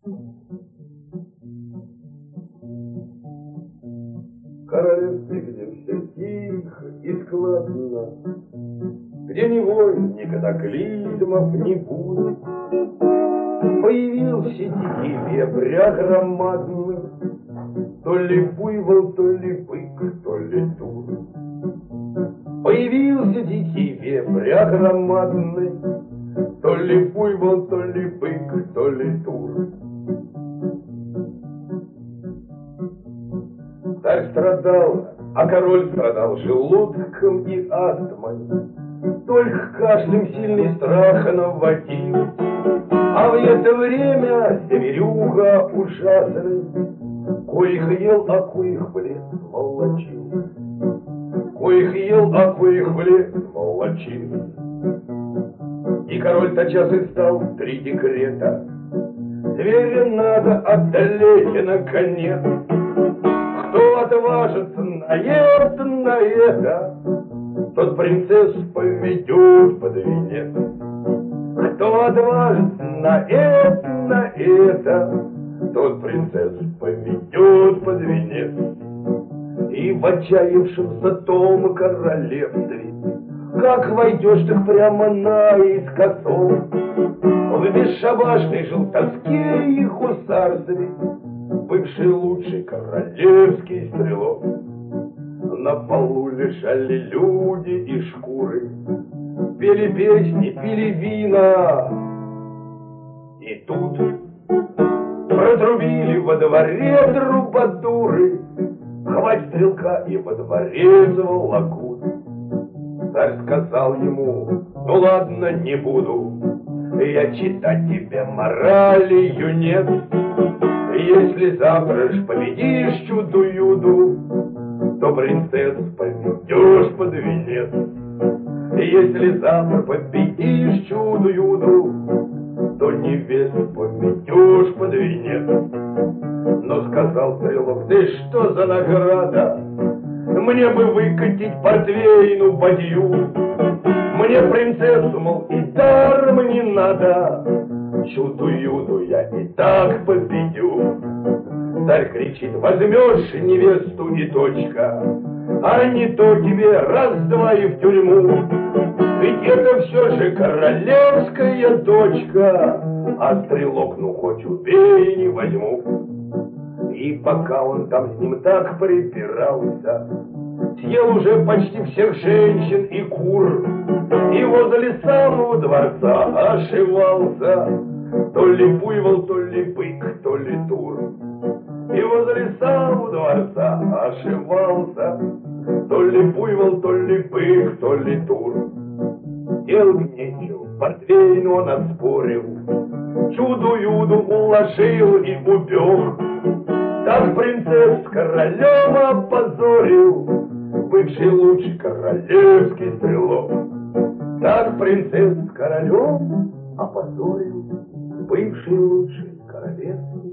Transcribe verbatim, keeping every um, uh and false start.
Королевстве, где все тихо и складно, где ни войн, ни катаклизмов не будет, появился дикий вепрь громадный, то ли буйвол, то ли бык, то ли тур. Появился дикий вепрь громадный, то ли буйвол, то ли бык, то ли тур. Царь страдал, а король страдал желудком и астмой. Только кашлем сильный страх наводил, а в это время Северюга ужасный коих ел, а коих в лес волочил. Коих ел, а коих в лес волочил. И король тотчас издал три декрета: зверя надо одолеть наконец. Кто отважится на это, на это, тот принцессу поведет под венец. Кто отважится на это, на это, тот принцессу поведет под венец. И в отчаявшемся том королевстве, как войдешь, так прямо наискосок, в бесшабашной желтоске и хусарстве бывший лучший королевский стрелок. На полу лежали люди и шкуры, пели песни, пили вина. И тут протрубили во дворе трубадуры: хвать стрелка и во дворе заволокут. Царь сказал ему: ну ладно, не буду я читать тебе морали, юнец. Если завтра ж победишь чуду-юду, то принцессу поведешь под венец. Если завтра победишь чуду-юду, то невесту поведешь под венец. Но сказал стрелок: ты что за награда? Мне бы выкатить портвейну бадью. Мне принцессу, мол, и даром не надо, чуду-юду я и так победю. Царь кричит: возьмешь невесту и точка, а не то тебе раз-два и в тюрьму. Ведь это все же королевская дочка, а стрелок, ну хоть убей, не возьму. И пока он там с ним так припирался, съел уже почти всех женщин и кур, и возле самого дворца ошивался то ли буйвол, то ли бык, то ли тур. И возле самого дворца ошивался то ли буйвол, то ли бык, то ли тур. Дел нечего, портвейну он оспорил, чуду-юду уложил и убег. Так принцесс королем опозорил бывший лучший королевский стрелок. Так принцесс королем опозорил бывший лучший королевский